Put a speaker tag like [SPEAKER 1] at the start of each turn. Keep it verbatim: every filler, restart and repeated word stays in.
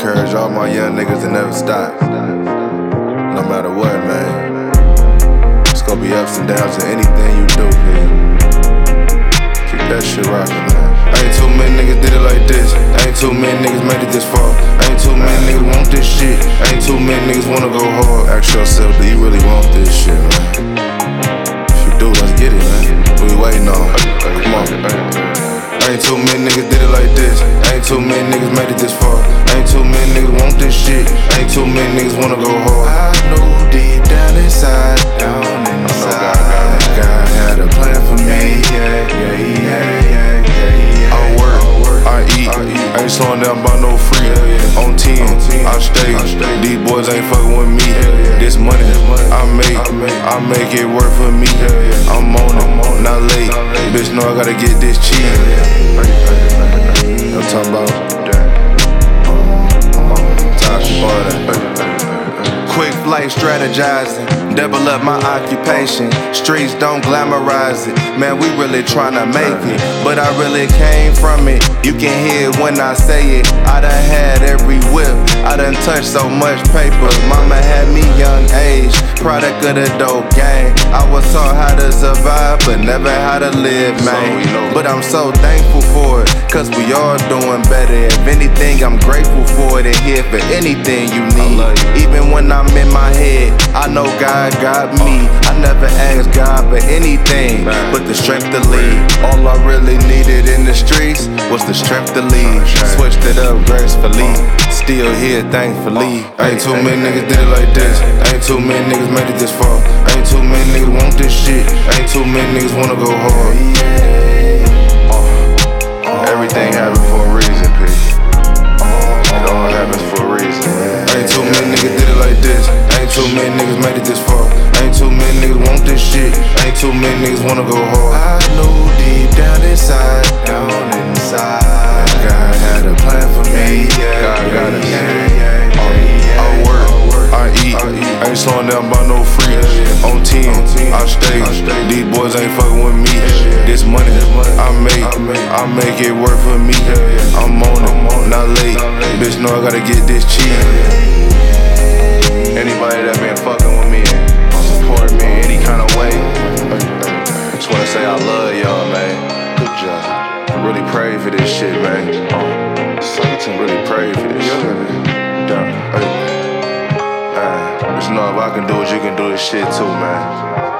[SPEAKER 1] encourage all my young niggas to never stop. No matter what, man. It's gonna be ups and downs in anything you do, man. Keep that shit rockin', man. Ain't too many niggas did it like this. Ain't too many niggas made it this far. Ain't too many niggas want this shit. Ain't too many niggas wanna go hard. Ask yourself, do you really want this shit, man? If you do, let's get it, man. What we waiting on? Come on. Ain't too many niggas did it like this. Ain't too many niggas made it this far. Ain't too many niggas want this shit. Ain't too many niggas wanna go hard.
[SPEAKER 2] I know deep down inside, down inside,
[SPEAKER 1] God, God had a plan for me.
[SPEAKER 2] yeah, yeah, yeah, yeah, yeah.
[SPEAKER 1] I work, I eat, ain't slowing down by no free. On ten, I stay. These boys ain't fucking with me. This money I make, I make it work for me. I'm on it, not late. Bitch, know I gotta get this cheese. I'm talking about Tasha Butter.
[SPEAKER 2] Quick flight strategizing, double up my occupation. Streets don't glamorize it, man, we really tryna make it. But I really came from it, you can hear it when I say it. I done had every whip, I done touched so much paper. Mama had me young age, product of the dope game. I was taught how to survive, but never how to live, man. But I'm so thankful for it, cause we all doing better. If anything, I'm grateful for it and here for anything you need. Even when I'm in my head, I know God got me. I never asked God for anything but the strength to lead. All I really needed in the streets was the strength to lead. Switched it up gracefully, still here thankfully.
[SPEAKER 1] Ain't too many niggas did it like this. Ain't too many niggas made it this far. Ain't too many niggas want this shit. Ain't too many niggas wanna go hard. Uh, everything happens for a reason, P. It all happens for a reason. Ain't too many niggas did it like this. Ain't too many niggas made it this far. Ain't too many niggas want this shit. Ain't too many niggas wanna go hard.
[SPEAKER 2] I know deep down inside, down inside,
[SPEAKER 1] God had a plan for me. God got it. I work, I eat, ain't slowing down by no free. On ten, I stay. These boys ain't fucking with me. This money I make, I make it work for me. I'm on it, not late. Bitch, know I gotta get this cheese. Anybody that been fucking with me and support me in any kind of way, just wanna say I love y'all, man. Good job. I really pray for this shit, man. Satan really pray for this shit, man. Just know if I can do it, you can do this shit too, man.